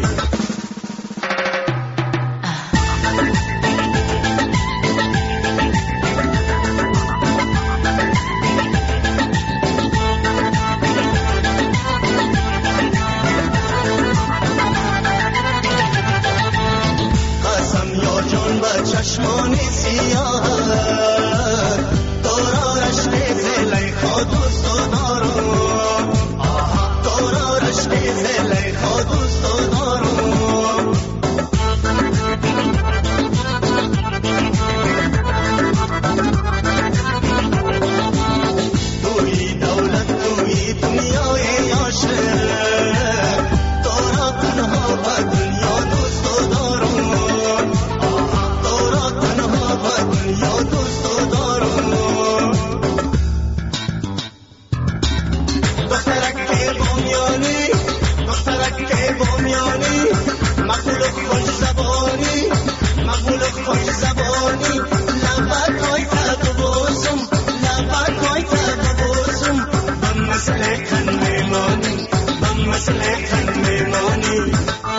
قسم یا جان با چشمانی سیاه، تو را رشک زلیخا دوست دارم، تو را رشک زلیخا دوست دارم. توی دولت توی دنیای عاشق، تو را تنها و دنیا دوست دارم، تو را تنها و دنیا دوست دارم. دخترک بامیانی، دخترک بامیانی، مقبول خوش زبانی، مقبول خوش زبانی، لبت های تب بوسم، لبت های تب بوسم، بم مثل کن میمانی، بم مثل کن میمانی.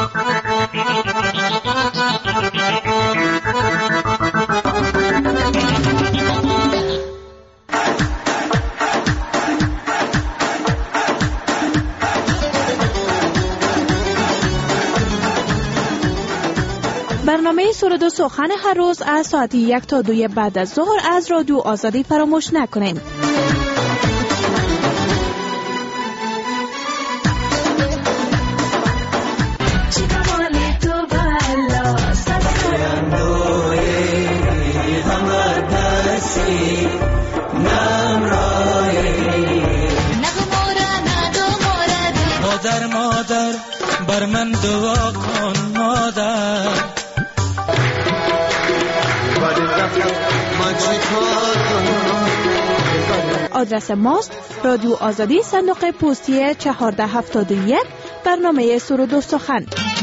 برنامه سرود و سخن هر روز از ساعت یک تا دوی بعد از ظهر از رادیو آزادی فراموش نکنین. مادر مادر بر من دعا کن مادر، آدرس ماست رادیو آزادی، صندوق پستی چهارده هفتاد و یک، برنامه سرود و سخن.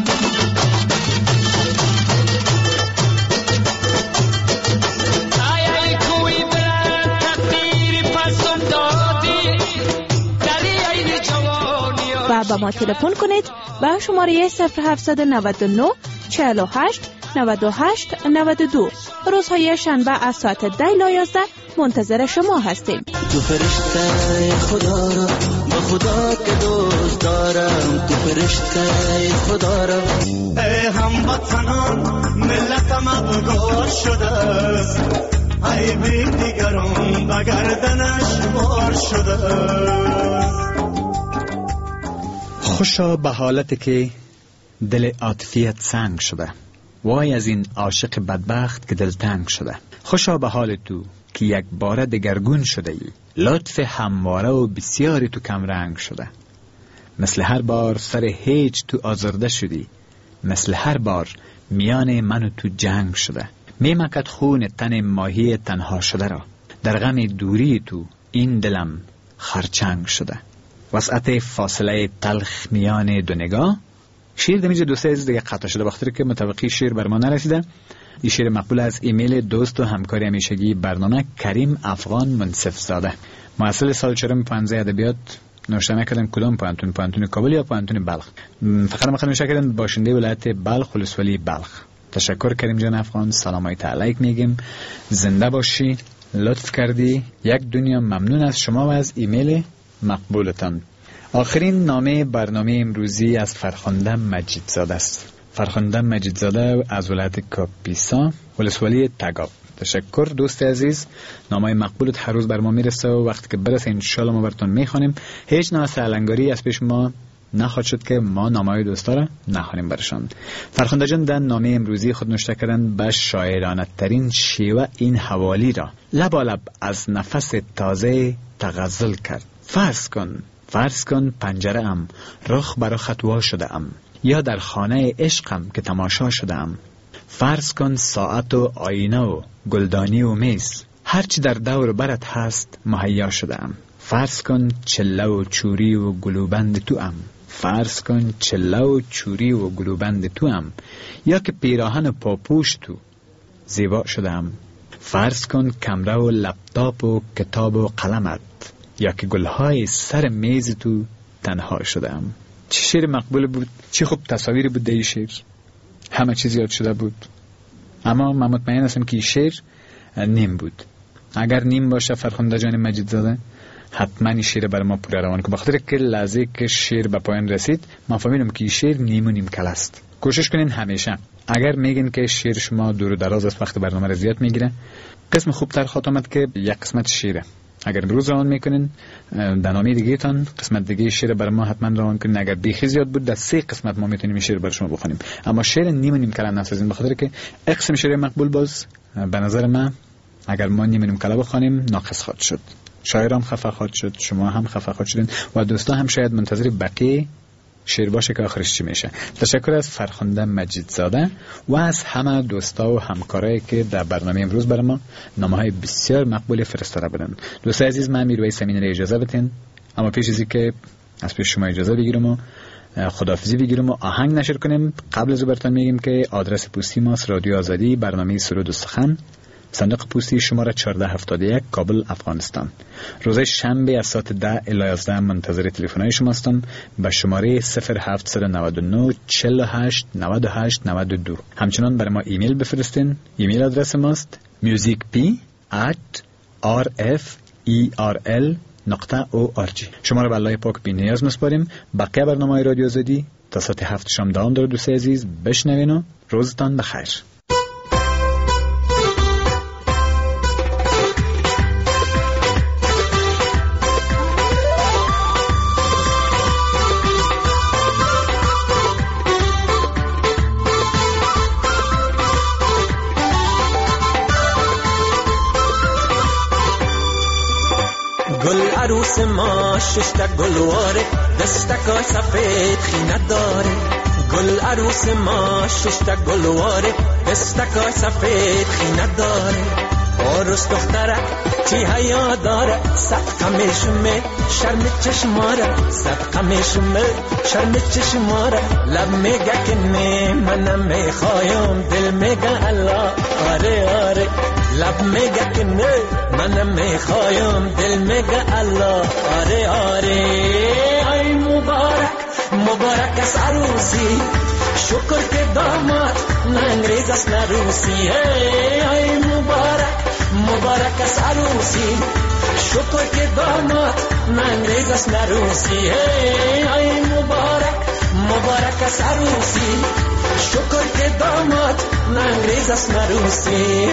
و با ما تلفن کنید به شماره صفر هفتصد و نود و نه چهل و هشت نود و هشت نود و دو. روزهای شنبه از ساعت ده تا یازده منتظر شما هستیم. تو فرشته خدا را با خدا که دوست دارم، تو فرشته خدا را. ای هموطنان ملتم ابگار شده است، ای بی دیگران به گردنش بار شده است. خوشا به حالتی که دل عاطفیت سنگ شده، وای از این عاشق بدبخت که دلتنگ شده. خوشا به حال تو که یک باره دگرگون شده ای، لطف همواره و بسیاری تو کم رنگ شده. مثل هر بار سر هیچ تو آزرده شدی، مثل هر بار میان من و تو جنگ شده. میمکد خون تن ماهی تنها شده را، در غم دوری تو این دلم خرچنگ شده. وسعت فاصله تلخ میان دو نگاه. شیر دمیج دو سه از دیگه قطع شده بخاطر که متوقی شیر بر ما نرسیده. این شیر مقبول از ایمیل دوست و همکاری همیشگی برنامه کریم افغان منصف زاده، محصل سال چهارم پانزده ادبیات نوشته نکردن کدام پانتون، پانتون کابل یا پانتون بلخ. فقط ما نوشته کردن باشنده ولایت بلخ ولسوالی بلخ. تشکر کریم جان افغان، سلام علیک میگیم، زنده باشی، لطف کردی، یک دنیا ممنون از شما و از ایمیل مقبولتان. آخرین نامه برنامه امروزی از فرخنده مجیدزاده است. فرخنده مجیدزاده از ولایت کاپیسا ولسوالی تگاب. تشکر دوست عزیز، نامه مقبولت هر روز بر ما میرسه و وقتی که برسه انشالله ما براتون میخوانیم. هیچ نوع سرلنگاری از پیش ما نخواهد شد که ما نامه‌های دوستا را نخوانیم برشان. فرخنده جان در نامه امروزی خود نوشته کردن به شاعرانه ترین شیوه این حوالی را لبالب از نفس تازه تغزل کرد. فرض کن فرض کن پنجره ام، رخ برا خطوا شده ام، یا در خانه عشقم که تماشا شده ام. فرض کن ساعت و آینه و گلدانی و میز، هرچی در دور برت هست مهیا شده ام. فرض کن چله و چوری و گلوبند تو ام، فرض کن چله و چوری و گلوبند تو ام، یا که پیراهن پاپوش تو زیبا شده ام. فرض کن کمره و لپتاپ و کتاب و قلمت، یا که گلهای سر میز تو تنها شده ام. چه شعر مقبول بود، چه خوب تصاویر بود در شعر، همه چیز یاد شده بود. اما من مطمئن هستم که شعر نیم بود. اگر نیم باشه فرخنده جان مجیدزاده حتما این شعر بر ما پوره روان که بخاطر که لحظه که شعر به پایان رسید من فهمیدم که شعر نیم و نیم کل است. کوشش کنین همیشه اگر میگین که شعر شما دور و دراز است وقت برنامه را زیاد میگیره، قسم خوبتر خواهد آمد که یک قسمت شعره. اگر روز روان میکنین در نامه دیگه تان قسمت دیگه شعر بر ما حتما روان کنین. اگر بیخی زیاد بود در سه قسمت ما میتونیم شعر بر شما بخونیم، اما شعر نیم و نیم کلا نسازین بخاطر که قسم شعر مقبول باز به نظر من اگر ما نیم و نیم کلا بخونیم ناقص خواهد شد. شاعرام خفه خواهد شد، شما هم خفه خواهد شدین و دوستا هم شاید منتظر بقیه شعر باشه که آخرش چی میشه. تشکر از فرخنده مجیدزاده و از همه دوستا و همکارایی که در برنامه امروز برای ما نامه‌های بسیار مقبول فرستاده بودن. دوست عزیز من میرویس امین را اجازه بدین، اما پیش از اینکه از پیش شما اجازه بگیرم و خداحافظی بگیرم و آهنگ نشر کنیم، قبل از براتون میگیم که آدرس پستی ما رادیو آزادی، برنامه سرود و سخن، صندوق پستی شماره چهارده هفتاد و یک، کابل، افغانستان. روز شنبه از ساعت ده الی یازده منتظر تلفن‌های شما هستم به شماره صفر هفت نه نه چهل و هشت نود و هشت نود و دو. همچنان برای ما ایمیل بفرستین. ایمیل آدرس ماست musicp at rferl نقطه او آر جی. شما را به الله پاک بی نیاز می‌سپاریم. بقیه برنامه‌های رادیو آزادی تا ساعت هفت شام دوام داره. دوست عزیز بشنوین و روزتان بخیر. گل عروس ما ششتا گلواره، دستکای سفید خینه داره. گل عروس ما ششتا گلواره، دستکای سفید خینه داره. عروس دختره چی حیا داره، صدقه میشمه شرم چشماره، صدقه میشمه شرم چشماره. لب میگه که نه منم میخوایم، دل میگه الله آره آره. لب میگه که نه منم میخوایم، دل میگه الله آره آره. ای مبارک مبارک از عروسی، شکر که داماد نه انگریز است نه روسی. ای مبارک مبارک از عروسی، شکر که داماد نه انگریز است نه روسی. ای مبارک مبارک از عروسی، شکر که داماد نه انگریز است نه روسی.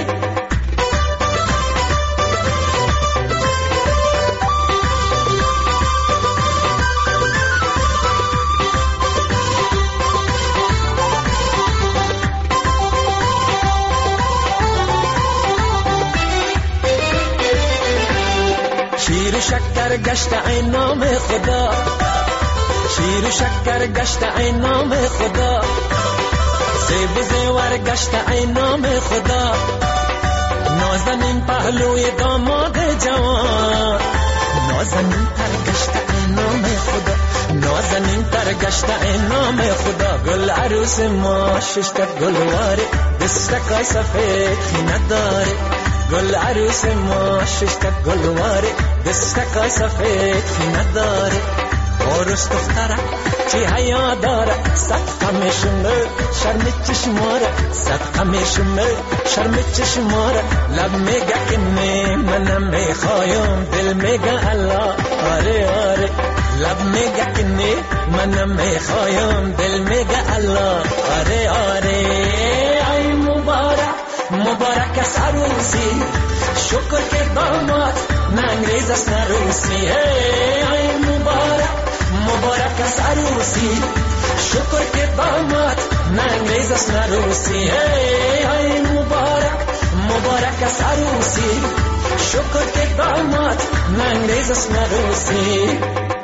شیر و شکر گشت ای نام خدا، شیر و شکر گشت ای نام خدا. سیب و زیور گشت ای نام خدا. نازنین پهلوی داماد جوان، نازنین تر گشت ای نام خدا، نازنین تر گشت ای نام خدا. گل عروس ما ششتا گلواره، دستکای سفید خینه داره. گل عروس ما شش تا گلواره دستکای سفید خینه داره عروس دختره چی حیا داره صدقه میشمه شرم چشماره صدقه میشمه شرم چشماره لب میگه که می منم میخوایم دل میگه الله آره آره لب میگه که نی منم میخوایم دل میگه الله آره آره ای مبارک مبارک است عروسی شکر که داماد ننگریز است نروسی ای مبارک مبارک است عروسی شکر که داماد ننگریز است نروسی ای مبارک مبارک است عروسی شکر که داماد ننگریز است نروسی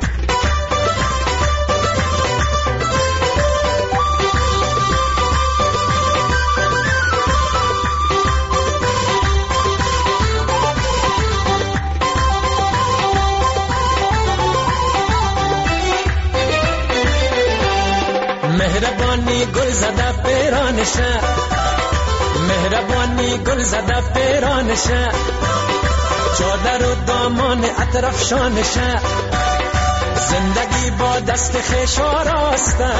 مهربانی گل زده پیرانشه مهربانی گل زده پیرانشه چادر و دامان اطراف شانشه زندگی با دست خویش آراسته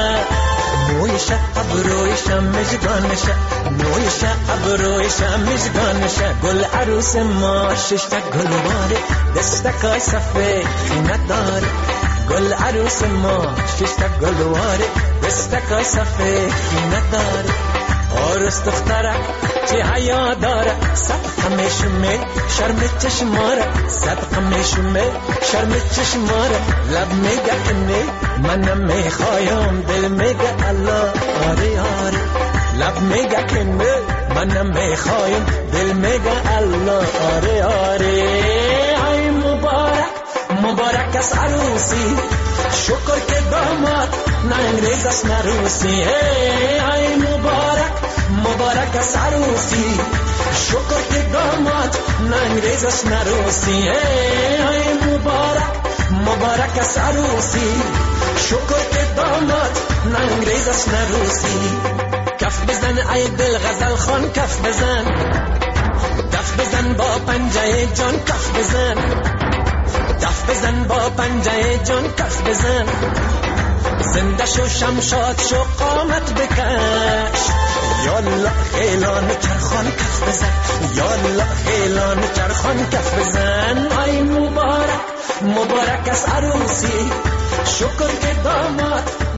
مویشه ابرویشه مژگانشه مویشه ابرویشه مژگانشه گل عروس ما شش تا گلواره دستکای سفید خینه داره گل عروس ما شش تا گلواره دستکای سفید خینه داره عروس دختره چی حیا داره صدقه میشمه شرم چشماره صدقه میشمه شرم چشماره لب میگه که نی منم میخوایم دل میگه الله آره آره لب میگه که نی منم میخوایم دل میگه الله آره آره ای مبارک مبارک است عروسی شکر که داماد ننگریز است نروسی ای مبارک مبارک است عروسی شکر که داماد ننگریز است نروسی ای مبارک مبارک است عروسی شکر که داماد ننگریز است نروسی کف بزن ای دل غزل خان کف بزن کف بزن با پنجه جان کف بزن کف بزن با پنجه جان کف بزن زنده شو شمشاد شو قامت بکش یالا خیلان چرخان کف بزن یالا خیلان چرخان کف بزن ای مبارک مبارک است عروسی شکر که داماد